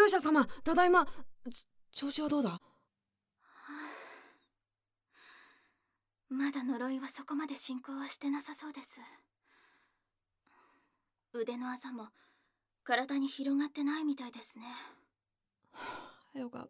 勇者様、ただいま。調子はどうだ？ まだ呪いはそこまで進行はしてなさそうです。腕のあざも体に広がってないみたいですね。 よかった。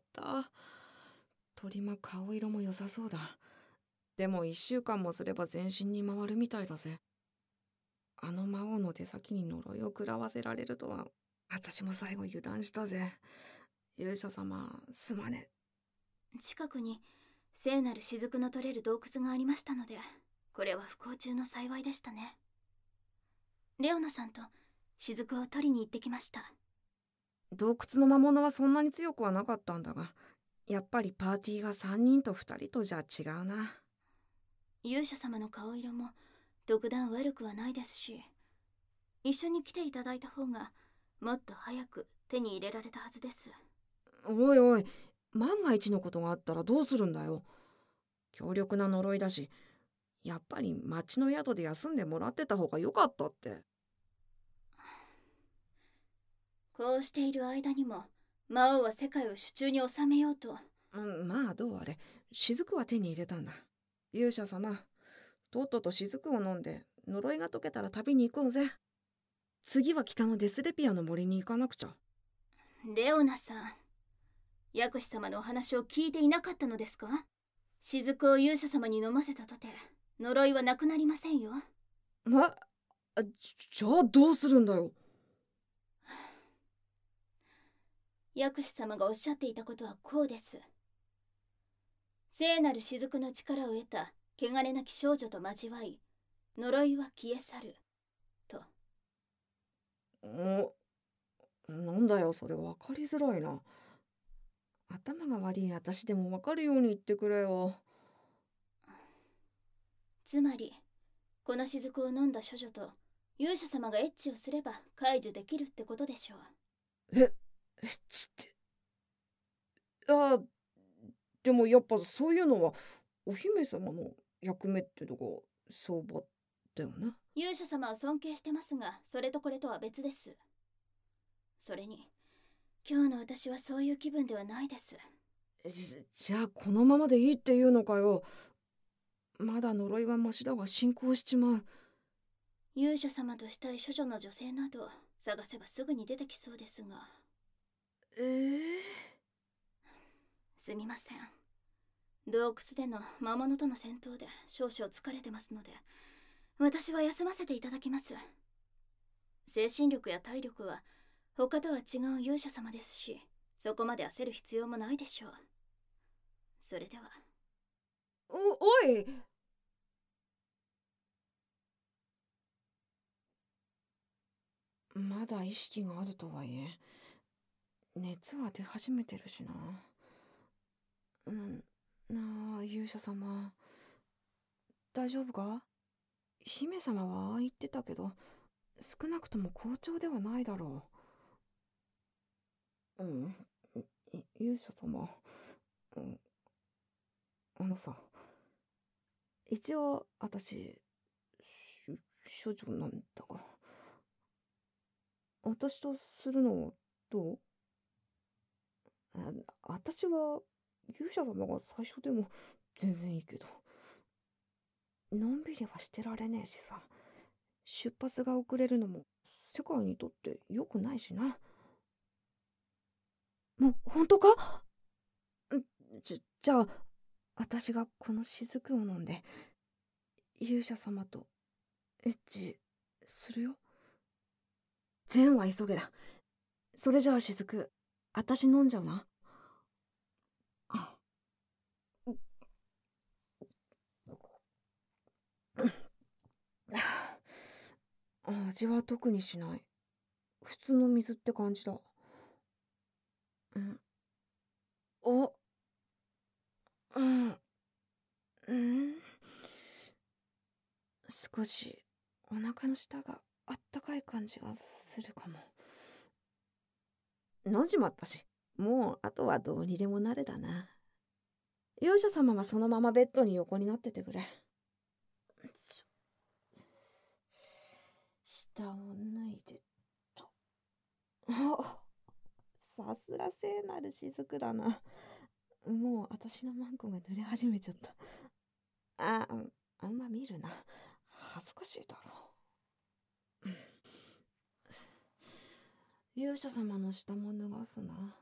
鳥間顔色も良さそうだ。でも1週間もすれば全身に回るみたいだぜ。あの魔王の手先に呪いを食らわせられるとは、私も最後油断したぜ。勇者様、すまね。 近くに聖なる雫の取れる洞窟がありましたので、これは不幸中の幸いでしたね。レオナさんと雫を取りに行ってきました。 洞窟の魔物はそんなに強くはなかったんだが、やっぱりパーティーが3人と2人とじゃ違うな。 勇者様の顔色も特段悪くはないですし、一緒に来ていただいた方がもっと早く手に入れられたはずです。 おいおい、万が一のことがあったらどうするんだよ。強力な呪いだし、やっぱり町の宿で休んでもらってた方が良かったって。 こうしている間にも魔王は世界を手中に収めようと。 まあどうあれ、雫は手に入れたんだ。勇者様、とっとと雫を飲んで呪いが解けたら旅に行こうぜ。次は北のデスレピアの森に行かなくちゃ。 レオナさん、薬師様のお話を聞いていなかったのですか？雫を勇者様に飲ませたとて呪いはなくなりませんよ。 じゃあどうするんだよ。 薬師様がおっしゃっていたことはこうです。聖なる雫の力を得た汚れなき少女と交わい、呪いは消え去ると。 なんだよそれ、分かりづらいな。頭が悪い私でも分かるように言ってくれよ。 つまりこの雫を飲んだ処女と勇者様がエッチをすれば解除できるってことでしょう。 エッチって。でもやっぱそういうのはお姫様の役目ってとこ相場だよな。 勇者様を尊敬してますが、それとこれとは別です。それに今日の私はそういう気分ではないです。 じゃあこのままでいいっていうのかよ。まだ呪いはマシだが進行しちまう。 勇者様としたい処女の女性など探せばすぐに出てきそうですが。すみません。洞窟での魔物との戦闘で少々疲れてますので、私は休ませていただきます。精神力や体力は他とは違う勇者様ですし、そこまで焦る必要もないでしょう。それでは。 おい、まだ意識があるとはいえ熱は出始めてるしな。なあ勇者様、大丈夫か？姫様はああ言ってたけど、少なくとも好調ではないだろう。勇者様、うん、あのさ、一応私処女なんだが、私とするのはどう？私は勇者様が最初でも全然いいけど、のんびりはしてられねえしさ、出発が遅れるのも世界にとって良くないしな。もう本当か？じゃあ私がこの雫を飲んで勇者様とエッチするよ。善は急げだ。それじゃあ雫、私飲んじゃうな。味は特にしない。普通の水って感じだ。お、うん、少しお腹の下があったかい感じがするかも。飲んじまったし、もうあとはどうにでもなれだな。勇者様はそのままベッドに横になっててくれ。下を脱いでと。 さすが聖なる雫だな。もう私のマンコが濡れ始めちゃった。あんま見るな。恥ずかしいだろう。勇者様の下も脱がすな。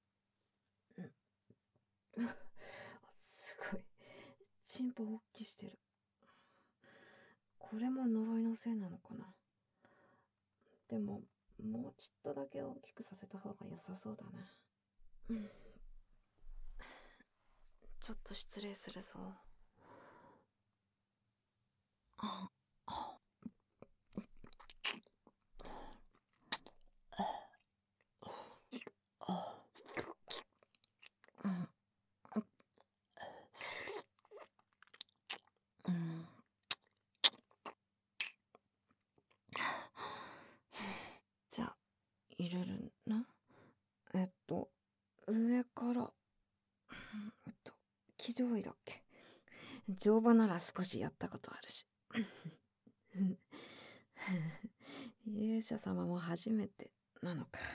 すごい。チンポ大きしてる。これも呪いのせいなのかな。でも、もうちょっとだけ大きくさせた方が良さそうだな。ちょっと失礼するぞ。じゃあ、入れるな。上から、騎乗位だっけ。乗馬なら少しやったことあるし。勇者様も初めてなのか。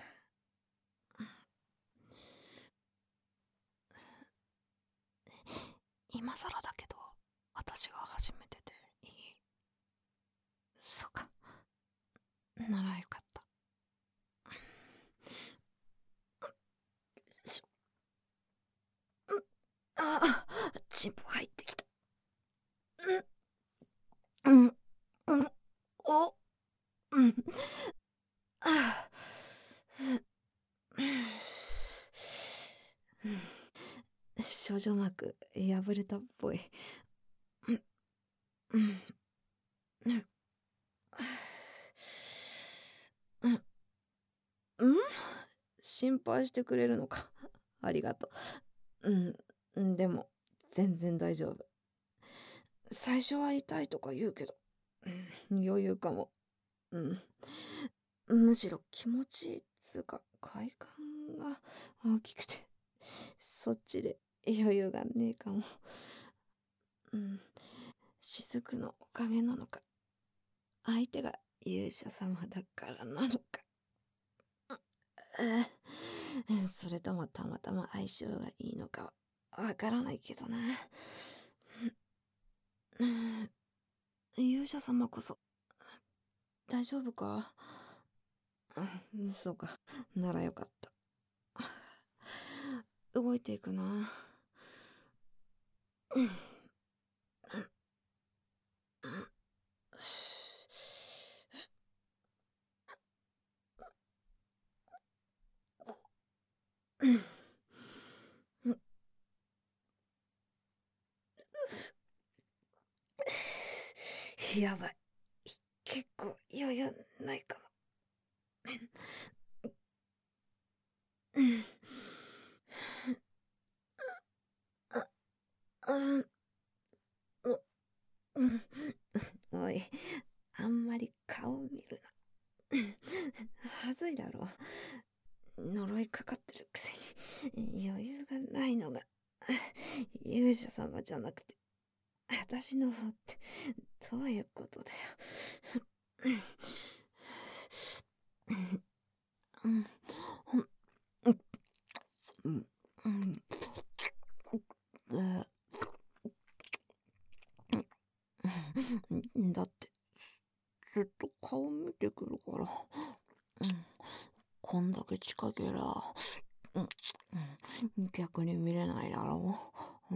今更だけど、私が初めてでいい？そうか。ならよかった。チンポ入ってきた。お、少女膜破れたっぽい。心配してくれるのか。ありがとう。でも全然大丈夫。最初は痛いとか言うけど、余裕かも。むしろ気持ちいいっつうか快感が大きくて、そっちで余裕がねえかも。雫のおかげなのか、相手が勇者様だからなのか、それともたまたま相性がいいのかはわからないけどな。勇者様こそ大丈夫か？そうか、ならよかった。動いていくな。やばい、結構余裕ないかも。おい、あんまり顔見るな。はずいだろ。呪いかかってるくせに余裕がないのが勇者様じゃなくて私の方ってどういうことだよ。だってずっと顔見てくるから、こんだけ近けりゃ逆に見れないだろう。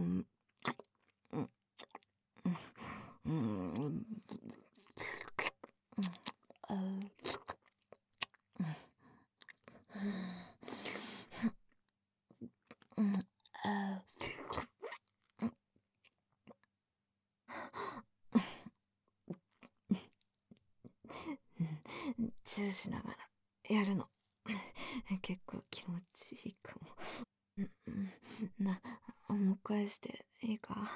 チューしながらやるの結構気持ちいいかも。もう一回していいか？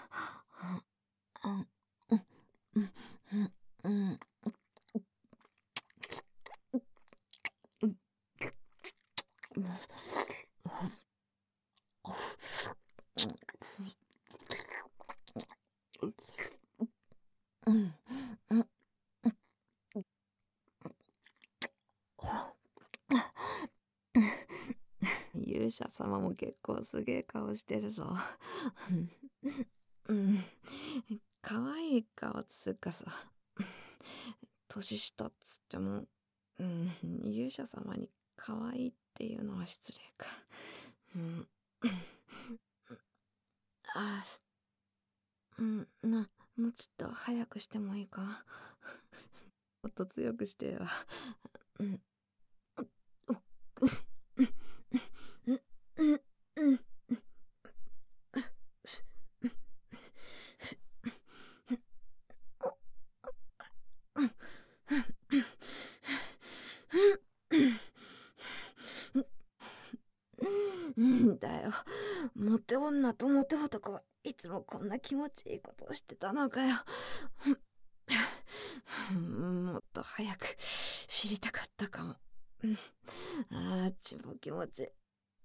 勇者様も結構すげえ顔してるぞ。うん。可愛い顔つうかさ。年下っつっても、勇者様に可愛いっていうのは失礼か。あ、もうちょっと早くしてもいいか。もっと強くしてよ。だよ。モテ女とモテ男はいつもこんな気持ちいいことをしてたのかよ。もっと早く知りたかったかも。あっちも気持ちいい。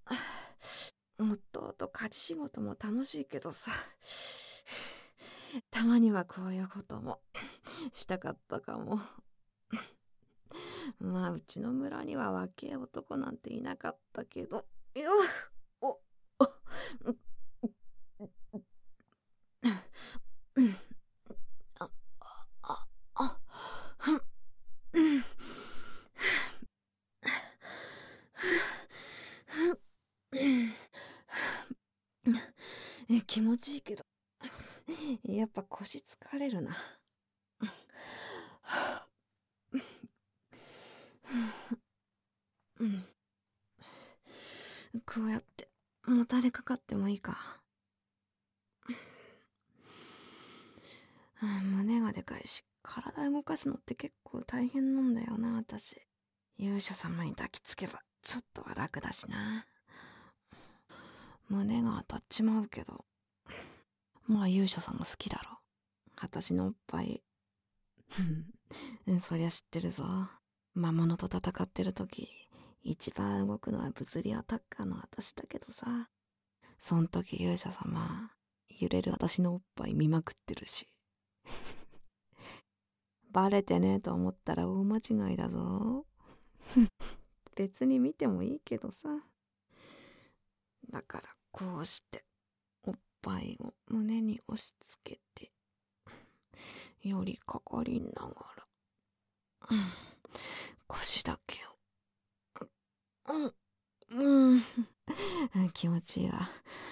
夫と家事仕事も楽しいけどさ、たまにはこういうこともしたかったかも。まあうちの村には若え男なんていなかったけどよお気持ちいいけどやっぱ腰疲れるな。こうやってもたれかかってもいいか。胸がでかいし体動かすのって結構大変なんだよな私。勇者様に抱きつけばちょっとは楽だしな。胸が当たっちまうけど、まあ勇者様好きだろ。私のおっぱいそりゃ知ってるぞ。魔物と戦ってる時一番動くのは物理アタッカーの私だけどさ、そん時勇者様揺れる私のおっぱい見まくってるしバレてねえと思ったら大間違いだぞ別に見てもいいけどさ。だからこうしておっぱいを胸に押し付けて寄りかかりながら、腰だけを気持ちいいわ。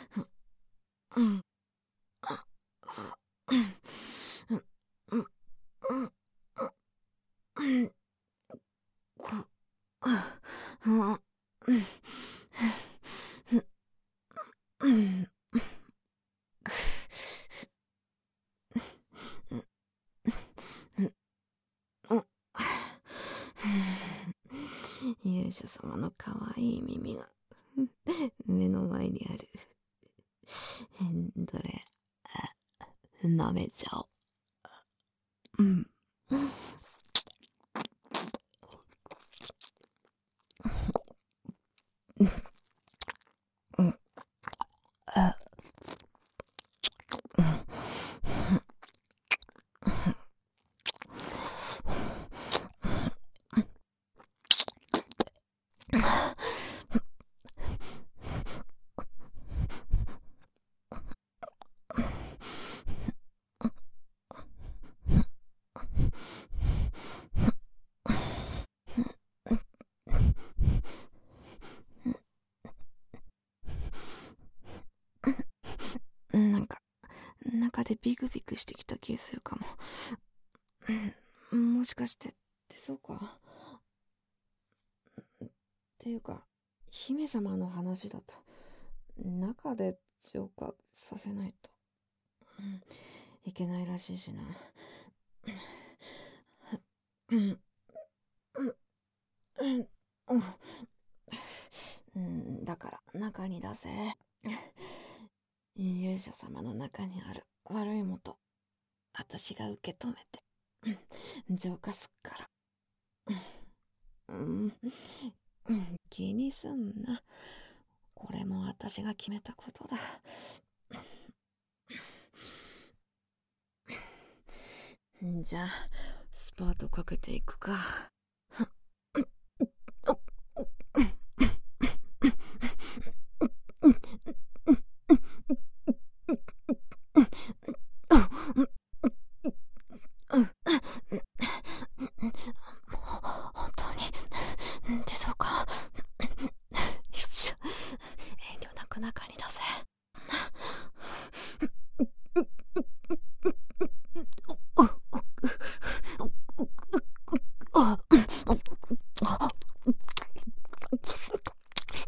勇者様の可愛い耳が目の前にある。どれ舐めちゃおう。なんか中でビクビクしてきた気するかも。もしかして出そうか。っていうか姫様の話だと中で浄化させないと、いけないらしいしな。だから中に出せ。勇者様の中にある悪いもと私が受け止めて浄化すっから。気にすんな。これも私が決めたことだ。じゃあスパートかけていくか。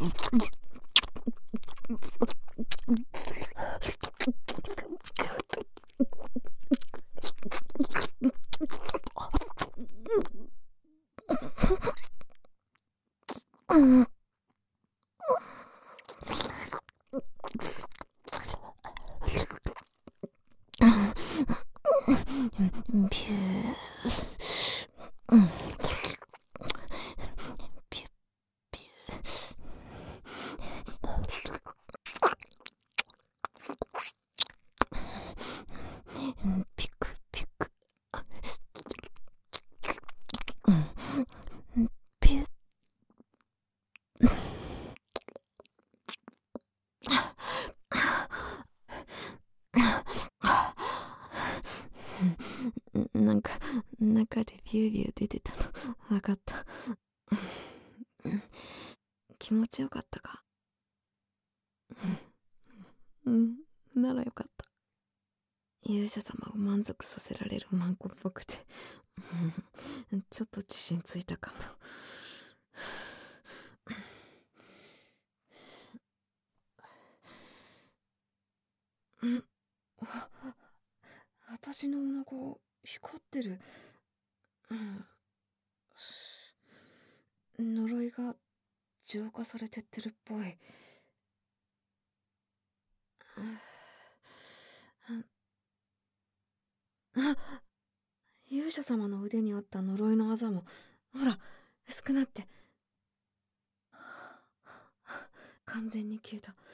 ピュー。ピュッピュー。ピクピク。ピュッ。なんか中でビュービュー出てたのわかった。気持ちよかったか。ならよかった。勇者様を満足させられるマンコっぽくてちょっと自信ついたかも。私のお腹光ってる。呪いが浄化されてってるっぽい。あ、勇者様の腕にあった呪いの技もほら薄くなって完全に消えた。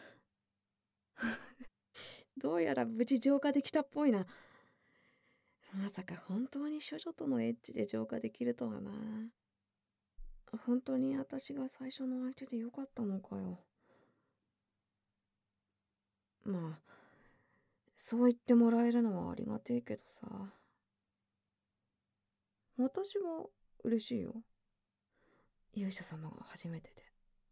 どうやら無事浄化できたっぽいな。まさか本当に処女とのエッチで浄化できるとはな。本当に私が最初の相手でよかったのかよ。まあそう言ってもらえるのはありがてえけどさ。私は嬉しいよ。勇者様が初めてで。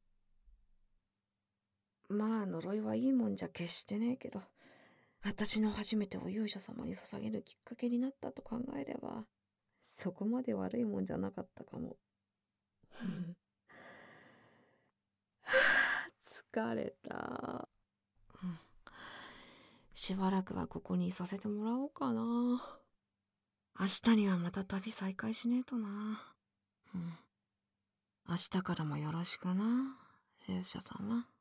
まあ呪いはいいもんじゃ決してねえけど、私の初めてを勇者様に捧げるきっかけになったと考えれば、そこまで悪いもんじゃなかったかも。疲れた。しばらくはここにいさせてもらおうかな。明日にはまた旅再開しねえとな。明日からもよろしくな、勇者様。